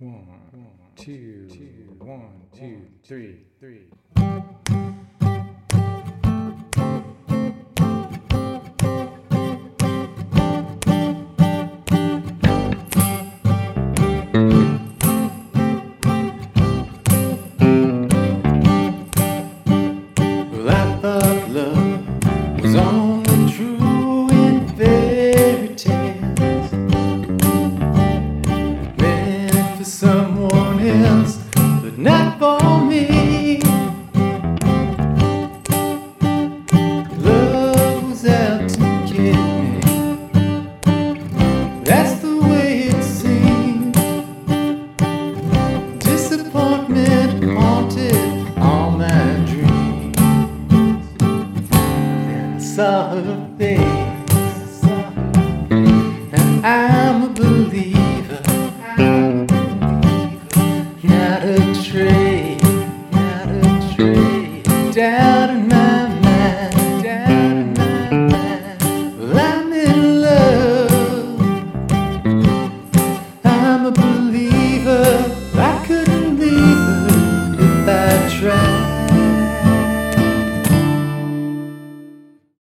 One, two, one, two, three. Well, I thought love was only true in fairy tales, meant for someone else, but not for me. Love was out to get me. That's the way it seemed. Disappointment haunted all my dreams. Then I saw her face, and I'm a believer. Not a trade down